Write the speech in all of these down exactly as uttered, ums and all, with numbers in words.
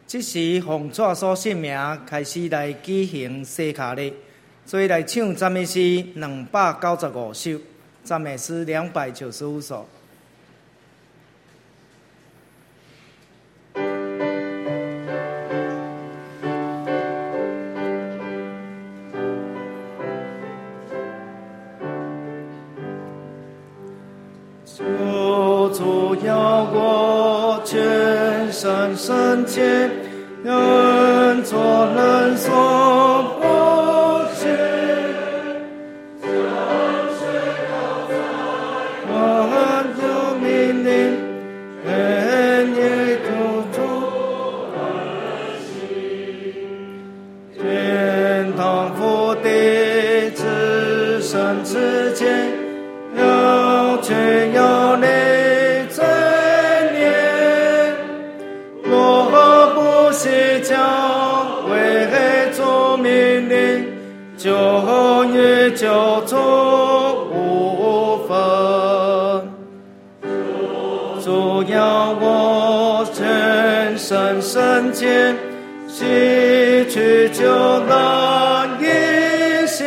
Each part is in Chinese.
即时奉主所圣名开始来举行洗脚礼，所以来唱赞美诗两百九十五首，赞美诗两百九十五首。求主要我全身圣洁，愿做人所不缺。我有命令，愿意救主而行。天堂福地至圣之间，要却要你罪孽，若不是教为主命令，就与救主无分。主要我全身圣洁，洗去旧难一心，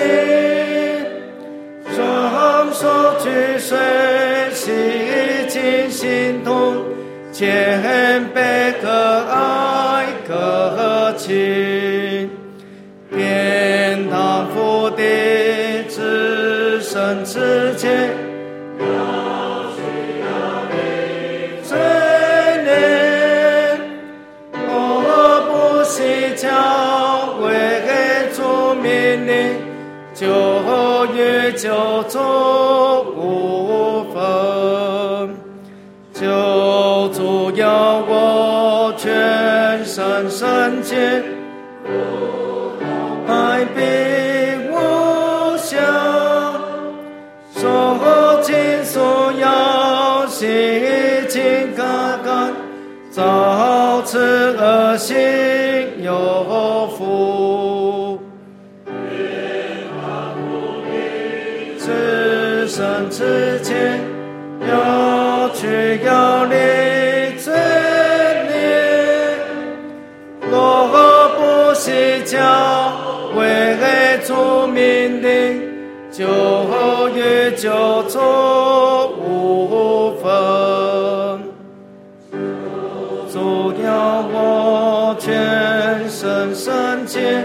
双手举水，洗净心痛，谦卑可爱可亲，天堂福地至圣之间，要去要你罪孽，我不是教为主命令，就与救主无分。救主要我全身圣洁，爱并无相，受尽所要洗净干干，造此恶行有福。至圣之间，要去要你罪孽，若不是教为主命令，就与救主无分。主要我全身圣洁，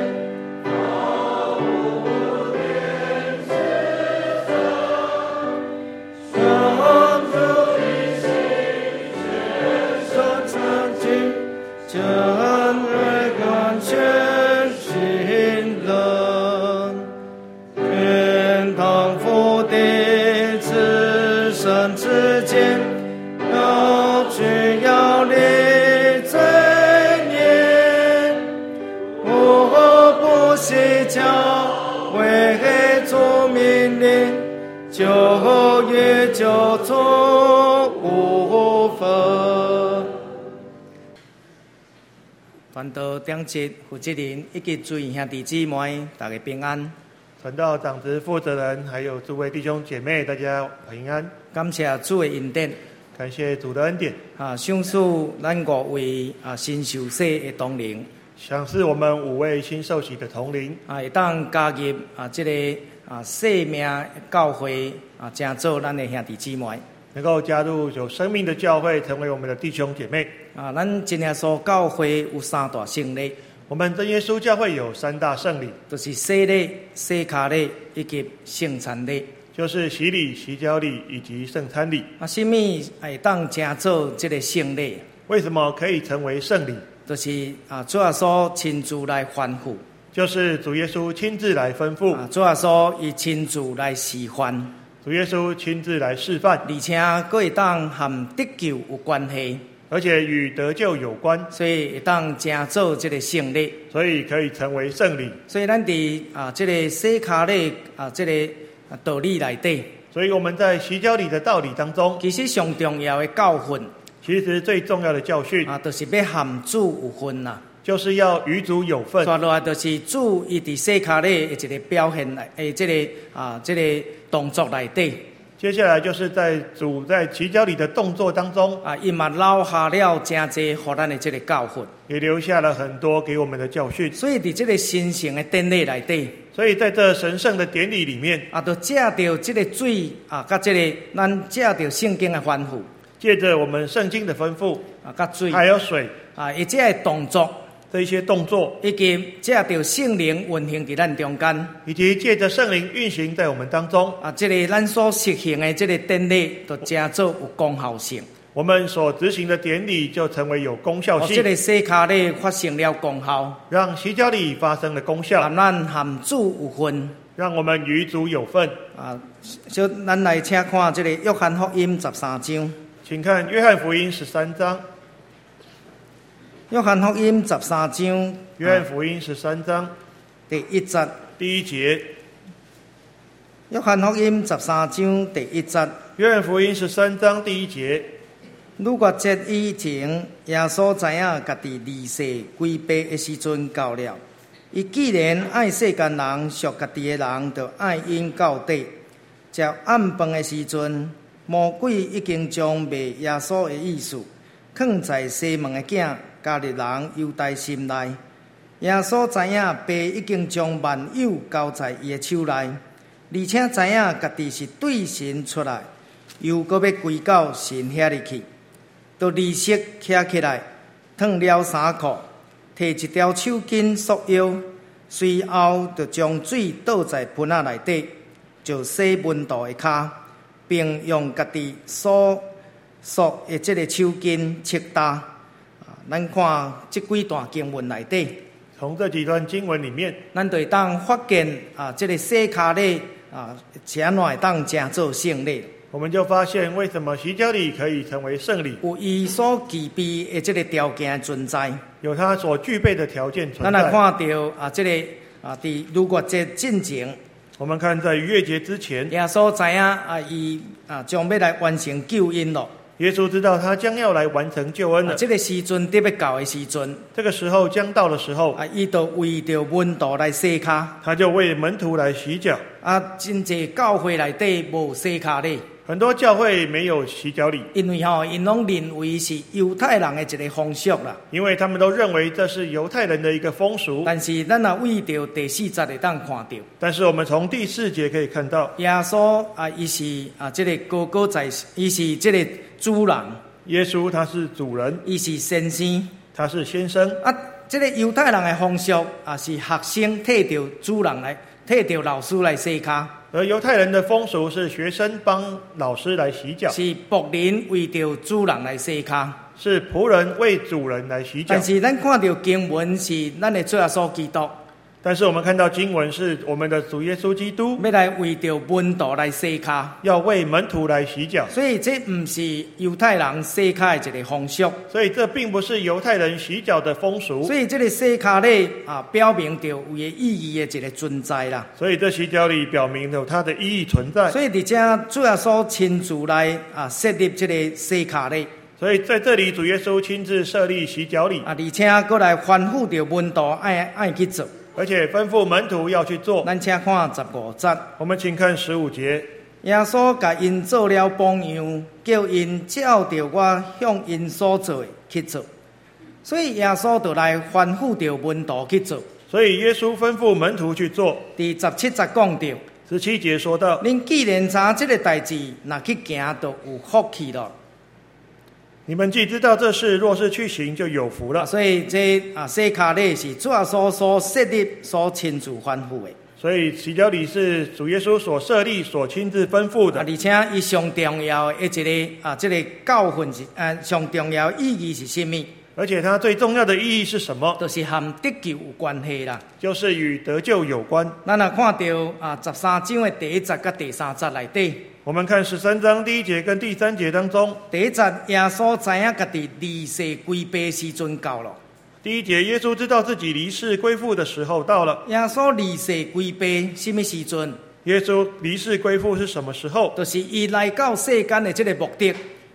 真爱感全心人，天堂福地至圣之间，要去要你罪孽，我不是教为主命令，就与救主无分。传道长职负责人以及诸位兄弟姊妹，大家平安。 传道长职负责人还有诸位弟兄姐妹，大家平安。 感谢主的恩典， 感谢主的恩典。 啊，赏赐咱五位啊新受洗的同龄， 赏赐我们五位新受洗的同龄， 啊，会当加入啊这个啊生命教会啊，成做咱的兄弟姊妹。 能够加入有生命的教会，成为我们的弟兄姐妹。 啊，咱真耶稣教会有三大圣礼， 我们真耶稣教会有三大圣礼， 就是洗礼、洗脚礼以及圣餐礼， 就是洗礼、洗脚礼以及圣餐礼。 啊，什么会当成做这个圣礼？ 为什么可以成为圣礼？ 就是啊，主耶稣亲自来吩咐， 就是主耶稣亲自来吩咐， 啊，主耶稣以亲自来示范。 主耶稣亲自来示范， 而且佫会当和得救有关系， 而且与得救有关， 所以会当成做这个圣礼， 所以可以成为圣礼。 所以咱伫啊这个洗脚礼啊这个道理内底， 所以我们在洗脚礼的道理当中， 其实上重要的教训， 其实最重要的教训啊，就是要和主有分啦。 就是要与主有份。 抓落来就是主伊伫洗脚礼的一个表现来，诶，这个啊，这个动作内底。 接下来就是在主在洗脚礼的动作当中， 啊，伊嘛留下了真侪互咱的这个教训， 也留下了很多给我们的教训。 所以伫这个神圣的典礼内底， 所以在这神圣的典礼里面， 啊，就借着这个水啊，甲这个咱借着圣经的吩咐， 借着我们圣经的吩咐， 啊，甲水， 还有水啊，伊这个动作， 这一些动作， 以及借着圣灵运行伫咱中间， 以及借着圣灵运行在我们当中， 啊，这个咱所实行的这个典礼，就真做有功效性。 我们所执行的典礼就成为有功效哦， 性， 这个洗脚礼发生了功效， 让洗脚礼发生了功效， 让咱含主有份。 让我们与主有份。 啊，就咱来请看这个约翰福音十三章。 请看约翰福音十三章。 约翰福音十三章。 约翰福音十三章第一节。 第一节。 约翰福音十三章第一节。 约翰福音十三章第一节。 逾越节以前，耶稣知影家己离世归爸的时阵到了。伊既然爱世间人，属家己的人，就爱因到底。食暗饭的时阵，魔鬼已经将卖耶稣的意思藏在西门的囝加利人犹大心内。耶稣知影爸已经将万有交在伊的手内，而且知影家己是对神出来，又搁要归到神遐里去，就立刻站起来，脱了衫裤，摕一条手巾束腰，随后就将水倒在盆仔内底，就洗门徒的骹，并用家己所束的这个手巾拭干。啊，咱看这几段经文内底， 从这几段经文里面， 咱就会当发现啊，这个洗脚礼啊，是安怎会当真做圣礼。 我们就发现为什么洗脚礼可以成为圣礼， 有伊所具备的这个条件存在， 有它所具备的条件存咱来在。 看到啊，这个啊，伫逾越节进前， 我们看在逾越节之前， 耶稣知影啊，伊啊将要来完成救恩咯。 耶稣知道他将要来完成救恩了。 啊，这个时阵得要到的时阵， 这个时候将到的时候， 啊，伊就为着门徒来洗脚。 他就为门徒来洗脚。 啊，真侪教会内底无洗脚礼。 很多教会没有洗脚礼， 因为吼，因拢认为是犹太人的一个风俗啦。 因为他们都认为这是犹太人的一个风俗。 但是咱也为着第四节会当看到， 但是我们从第四节可以看到， 耶稣啊，伊是啊，这个高高在，伊是这个主人， 耶稣他是主人， 伊是先生， 他是先生。 啊，这个犹太人的风俗啊，是学生替着主人来，替着老师来洗脚。 而犹太人的风俗是学生帮老师来洗脚， 是仆人为着主人来洗脚， 是仆人为主人来洗脚。 但是咱看到经文是咱的主耶稣基督， 但是我们看到经文是我们的主耶稣基督要来为着门徒来洗脚， 要为门徒来洗脚， 所以这不是犹太人洗脚的一个风俗， 所以这并不是犹太人洗脚的风俗。 所以这个洗脚礼啊，表明着有个意义的一个存在啦。 所以这洗脚礼表明有它的意义存在。 所以伫这主耶稣亲自来啊设立这个洗脚礼， 所以在这里主耶稣亲自设立洗脚礼， 啊，而且搁来吩咐着门徒爱爱去做。 而且吩咐门徒要去做。 咱请看十五节， 我们请看十五节。 耶稣甲因做了榜样，叫因照着我向因所做的去做。所以耶稣就来吩咐着门徒去做。 所以耶稣吩咐门徒去做。 第十七节讲到， 十七节说到： 恁既然知这个代志，若去行，就有福气了。 你们既知道这事，若是去行，就有福了。 所以这啊洗脚礼是主耶稣所设立、所亲自吩咐的。 所以洗脚礼是主耶稣所设立、所亲自吩咐的。 啊，而且伊上重要的一个啊，这个教训是啊，上重要的意义是什么？ 而且它最重要的意义是什么？ 就是和得救有关系啦。 就是与得救有关。 咱若看到啊十三章的第一节甲第三节内底。 我们看十三章第一节跟第三节当中， 第一节耶稣知影家己离世归爸时阵到了。 第一节耶稣知道自己离世归父的时候到了。 耶稣离世归爸什么时阵？ 耶稣离世归父是什么时候？ 就是伊来到世间的这个目的。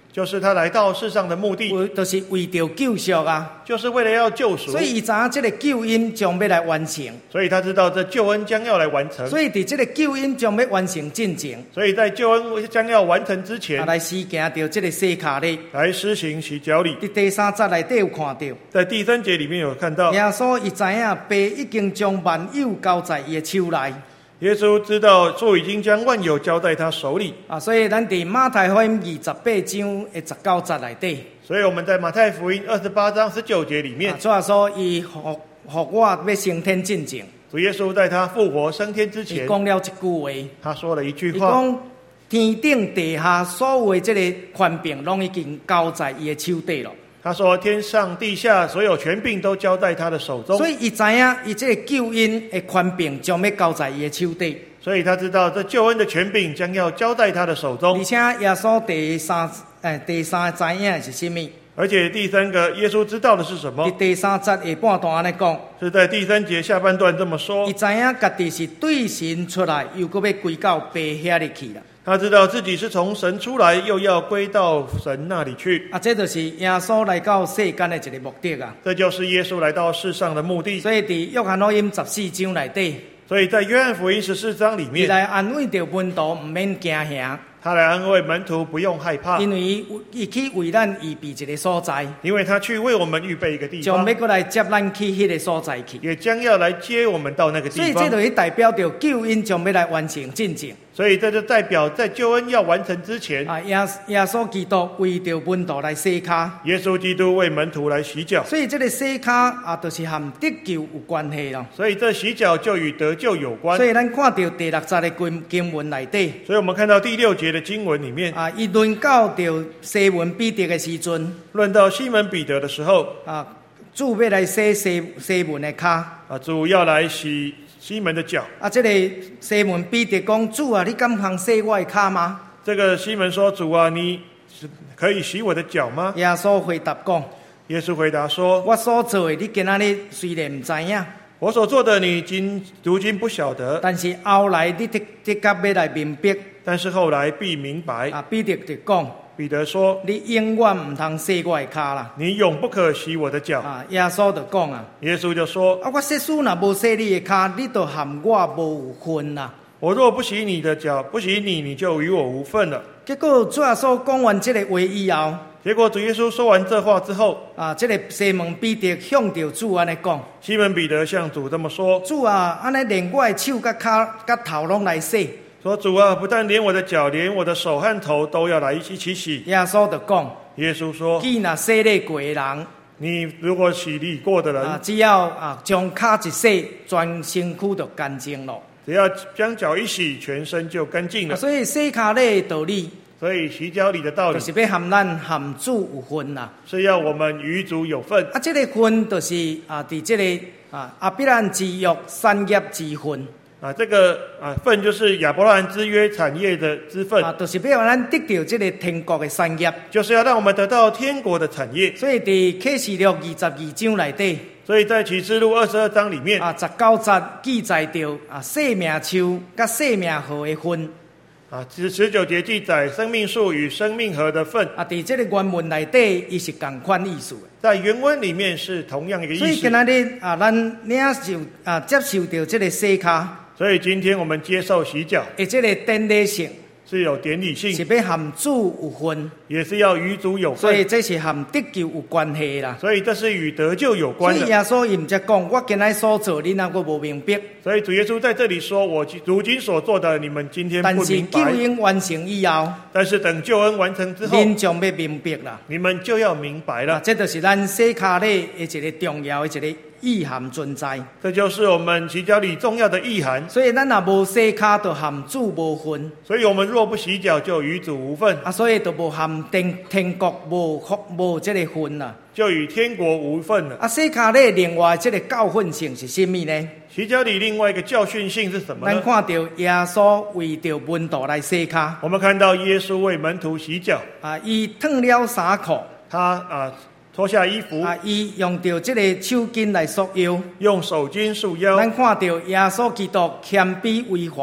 就是他来到世上的目的， 为就是为着救赎啊。 就是为了要救赎。 所以伊知影这个救恩将要来完成， 所以他知道这救恩将要来完成。 所以伫这个救恩将要完成进前， 所以在救恩将要完成之前， 啊，来施行着这个洗脚礼， 来施行洗脚礼。 伫第三节内底有看到， 在第三节里面有看到， 耶稣伊知影父已经将万有交在伊的手内。 耶稣知道父已经将万有交在他手里啊，所以咱伫马太福音二十八章的十九节内底， 所以我们在马太福音二十八章十九节里面， 主要说伊互互我要升天进前， 主耶稣在他复活升天之伊前， 讲了一句话， 他说了一句伊话， 讲天顶地下所有的这个权柄，拢已经交在伊的手底了。 他说天上地下所有权柄都交在他的手中， 所以伊知影伊这个救恩的权柄将要交在伊的手底。 所以他知道这救恩的权柄将要交在他的手中。 而且耶稣第三诶第三知影的是什么？ 而且第三个，耶稣知道的是什么？ 伫第三节下半段安尼讲， 是在第三节下半段这么说。 伊知影家己是对神出来，又搁要归到爸遐里去啦。 他知道自己是从神出来，又要归到神那里去。 啊，这就是耶稣来到世间的一个目的啊。 这就是耶稣来到世上的目的。 所以伫约翰福音十四章内底， 所以在约翰福音十四章里伊面， 来安慰着门徒，唔免惊吓。 他来安慰门徒不用害怕， 因为伊去为咱预备一个所在， 因为他去为我们预备一个地方， 将要过来接咱去迄个所在去， 也将要来接我们到那个地方。 所以这就是代表着救恩将要来完成进程。 所以这就代表在救恩要完成之前， 啊，耶耶稣基督为着门徒来洗脚， 耶稣基督为门徒来洗脚。 所以这个洗脚啊，就是和得救有关系咯。 所以这洗脚就与得救有关。 所以咱看到第六节的经经文内底， 所以我们看到第六节的经文里面， 啊，伊论到着西门彼得的时阵， 论到西门彼得的时候， 啊，主要来洗西西门的脚， 啊，主要来洗西门的脚。 啊，这个西门彼得讲：主啊，你敢通洗我的脚吗？ 这个西门说：“主啊，你可以洗我的脚吗？” 耶稣回答讲： 耶稣回答说：“ 我所做的，你今仔日虽然唔知影， 我所做的你今如今不晓得， 但是后来你的的确要来明白。 但是后来必明白。” 啊，彼得就讲： 彼得说：“ 你永远唔通洗我的脚啦！” 你永不可洗我的脚。 啊，耶稣就讲啊： 耶稣就说：“ 啊，我设使若无洗你的脚，你就含我无有份啦。 我若不洗你的脚，不洗你，你就与我无份了。” 结果主耶稣讲完这个话以后， 结果主耶稣说完这话之后， 啊，这个西门彼得向着主安尼讲： 西门彼得向主这么说：“ 主啊，安尼连我的手甲脚甲头拢来洗。” 说主啊，不但连我的脚，连我的手和头都要来一起洗。 耶稣就讲： 耶稣说： 既若洗礼过的人， 你如果洗礼过的人， 啊，只要啊将脚一洗，全身躯就干净了。 只要将脚一洗，全身就干净了。 啊，所以洗脚礼的道理， 所以洗脚礼的道理， 就是要含咱含主有份啦。 是要我们与主有份。 啊，这个份就是啊，伫这个啊亚伯兰之约产业之份。 啊，这个啊份就是亚伯拉罕之约产业的之份啊，就是要让咱得到这个天国的产业， 就是要让我们得到天国的产业。 所以伫启示录二十二章内底， 所以在启示录二十二章里面， 啊，十九节记载着啊生命树甲生命河的份。 啊，十十九节记载生命树与生命河的份。 啊，伫这个原文内底，伊是同款意思的。 在原文里面是同样一个意思。 所以今仔日啊，咱领受啊接受到这个洗脚。 所以今天我们接受洗脚， 而这个典礼性是有典礼性， 是要含主有份， 也是要与主有份， 所以这是含得救有关系啦。 所以这是与得救有关的。 所以耶稣伊毋则讲，我今仔所做，你若阁无明白。 所以主耶稣在这里说：“我如今所做的，你们今天不明白。” 但是救恩完成以后， 但是等救恩完成之后， 恁将要明白啦。 你们就要明白了。 啊，这就是咱洗脚礼的一个重要的一个意涵存在。 这就是我们洗脚礼重要的意涵。 所以咱若无洗脚，就含主无份。 所以我们若不洗脚，就与主无份。 啊，所以就无含天天国无无这个份啦， 就与天国无份了。 啊，洗脚礼另外这个教训性是什么呢？ 洗脚礼另外一个教训性是什么呢？ 咱看到耶稣为着门徒来洗脚。 我们看到耶稣为门徒洗脚。 啊，伊脱了衫裤。 他啊。脱下衣服， 啊，伊用到这个手巾来束腰， 用手巾束腰。 咱看到耶稣基督谦卑为怀，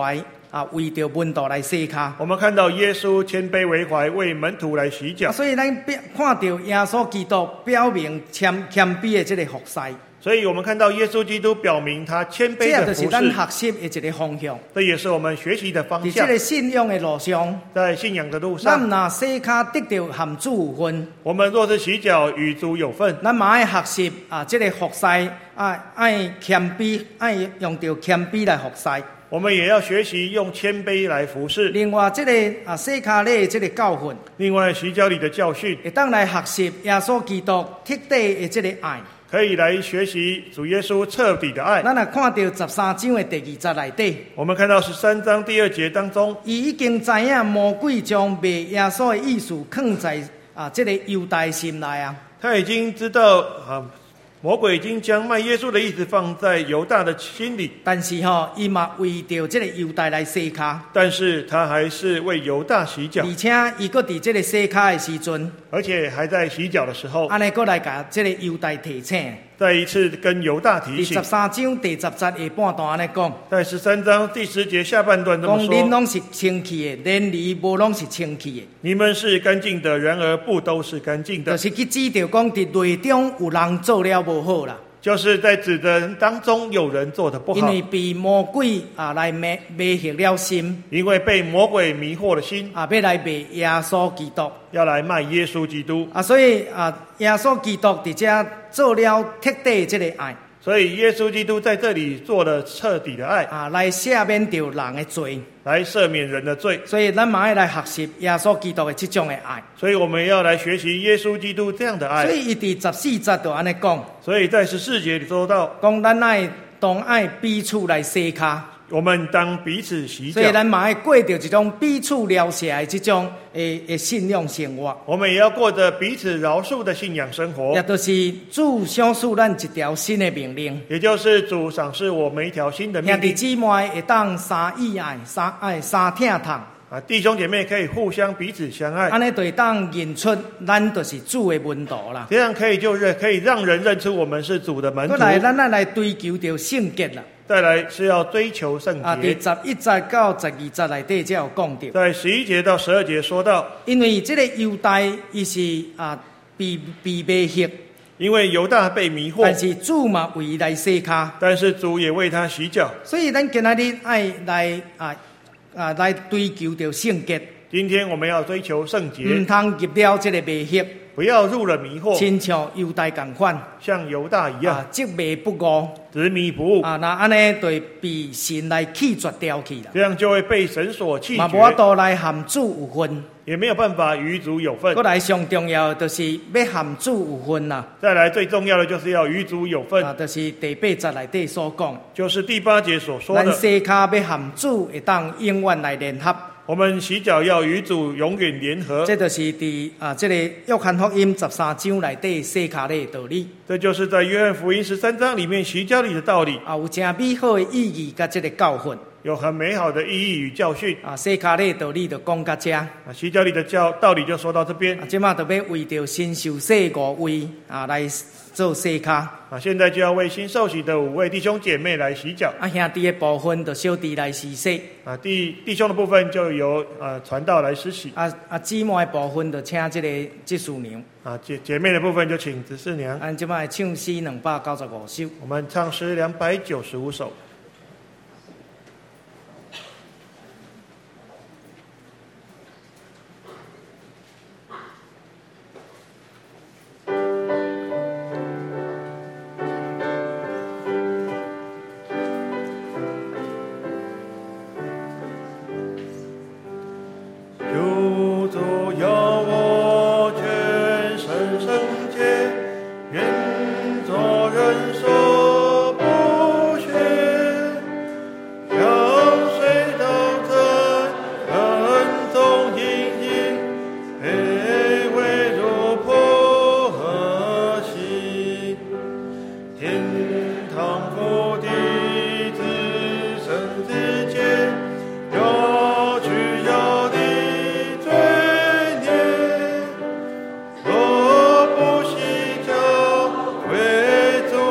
啊，为着门徒来洗脚。 我们看到耶稣谦卑为怀，为门徒来洗脚。 所以咱看到耶稣基督表明谦谦卑的这个服侍。 所以我们看到耶稣基督表明他谦卑的服侍，这就是咱学习的一个方向。 这也是我们学习的方向。 在这个信仰的路上， 在信仰的路上， 咱若洗脚得到含主有份。 我们若是洗脚与主有份， 咱嘛爱学习啊，这个服侍啊，爱谦卑，爱用到谦卑来服侍。 我们也要学习用谦卑来服侍。 另外，这个啊洗脚礼的这个教训， 另外洗脚礼的教训， 会当来学习耶稣基督彻底的这个爱。 可以来学习主耶稣彻底的爱。 咱若看到十三章的第二节内底， 我们看到十三章第二节当中， 伊已经知影魔鬼将卖耶稣的意思放在啊这个犹大心内啊。 他已经知道啊，魔鬼已经将卖耶稣的意思放在犹大的心里。 但是吼、哦，伊嘛为着这个犹大来洗脚。 但是他还是为犹大洗脚。 而且伊搁伫这个洗脚的时阵， 而且还在洗脚的时候， 安尼搁来甲这个犹大提醒。 再一次跟犹大提醒。 第十三章第十节下半段安尼讲， 在十三章第十节下半段这么说： 讲恁拢是清气的，连你无拢是清气的。 你们是干净的，然而不都是干净的。 就是去指着讲，伫内中有人做了无好啦。 就是在指的人当中有人做的不好， 因为被魔鬼啊来迷迷惑了心， 因为被魔鬼迷惑了心啊，要来卖耶稣基督， 要来卖耶稣基督啊，所以啊，耶稣基督伫这做了彻底这个爱， 所以耶稣基督在这里做了彻底的爱啊，来赦免掉人的罪， 来赦免人的罪。 所以咱嘛要来学习耶稣基督的这种的爱， 所以我们要来学习耶稣基督这样的爱。 所以伊伫十四节就安尼讲， 所以在十四节里说到， 讲咱爱同爱彼此来洗脚。 我们当彼此洗脚， 所以咱嘛要过着一种彼此了解的这种诶诶信仰生活。 我们也要过着彼此饶恕的信仰生活。 也就是主赏赐咱一条新的命令， 也就是主赏赐我们一条新的命令。 兄弟姊妹会当三意爱、三爱、三疼痛。 啊，弟兄姐妹可以互相彼此相爱， 安尼就会当认出咱就是主的门徒啦。 这样可以就认可以让人认出我们是主的门徒。 再来，咱来追求着圣洁啦。 再来是要追求圣洁。 啊，第十一节到十二节内底才有讲到。 在十一节到十二节说到， 因为这个犹大伊是啊被被迷惑， 因为犹大被迷惑， 但是主嘛为伊来洗脚， 但是主也为他洗脚。 所以咱今仔日爱来啊啊来追求着圣洁。 今天我们要追求圣洁， 唔通入了这个迷惑。 不要入了迷惑， 亲像犹大同款， 像犹大一样， 啊，执迷不悟， 执迷不悟啊，那安尼就被神来弃绝掉去啦。 这样就会被神所弃绝， 嘛无法度来含主有份， 也没有办法与主有份。 过来上重要就是要含主有份啦。 再来最重要的就是要与主有份， 啊，就是第八节内底所讲， 就是第八节所说的， 咱洗脚要含主，会当永远来联合。 我们洗脚要与主永远联合， 这就是伫啊，这个约翰福音十三章内底洗脚的道理。 这就是在约翰福音十三章里面洗脚礼的道理， 啊，有真美好的意义甲这个教训， 有很美好的意义与教训。 啊，洗脚的道理就讲到这。啊， 洗脚礼的教道理就说到这边。 啊，即马就要为着新受洗五位啊来做洗脚。 啊，现在就要为新受洗的五位弟兄姐妹来洗脚。 啊，兄弟的部分就小弟来施洗。 啊，弟弟兄的部分就由呃传道来施洗。 啊啊，姊妹的部分就请这个执事娘。 啊，姐姐妹的部分就请执事娘。 按即马唱诗两百九十五首。 我们唱诗两百九十五首。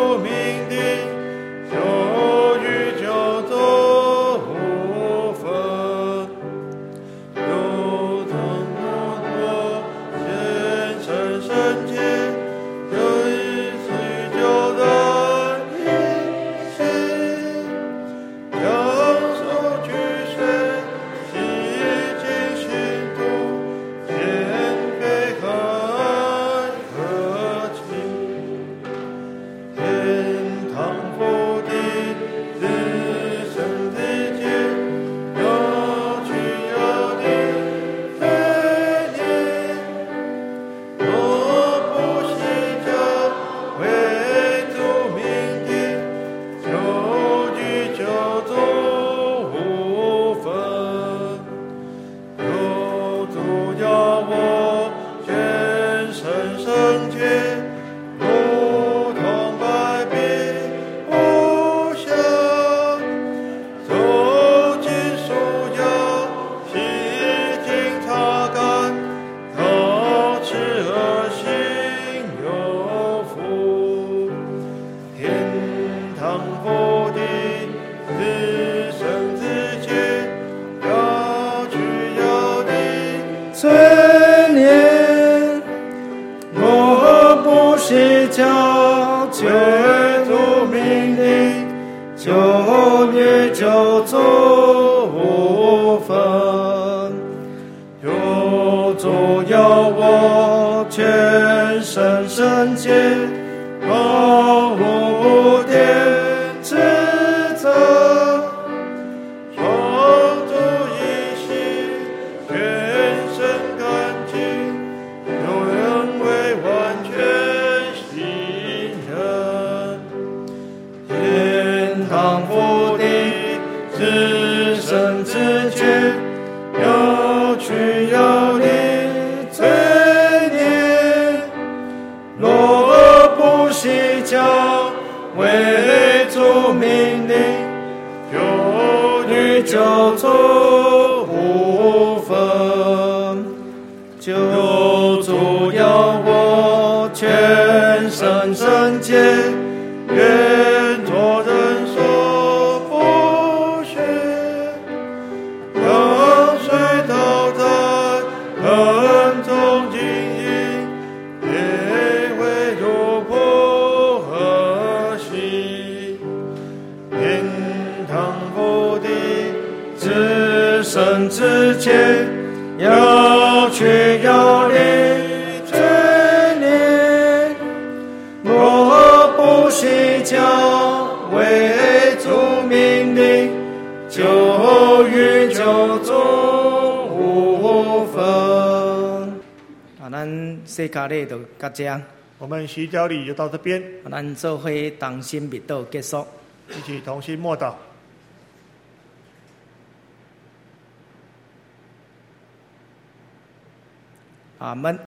就与就走无分。 堂复地，自生自灭，要去要离， 罪孽，我不是叫救主命令，就孽就做无分，有主要我全身圣洁，毫无点指责。 双足一心，全身干净，有人为完全信任。 天堂复地，自生自觉，要去要离，罪孽，若不是教为主命令，有女就做无分，就主要我全身圣洁，愿做人所不学，让水到达恩中经营，也会有破和喜，天堂复地，自生自洁，要去要离，罪孽，若不是教为主命令，就与就做无分。啊，咱世界礼就到这， 我们洗脚礼就到这边， 咱做伙同心密祷结束。 一起同心默祷。 阿门。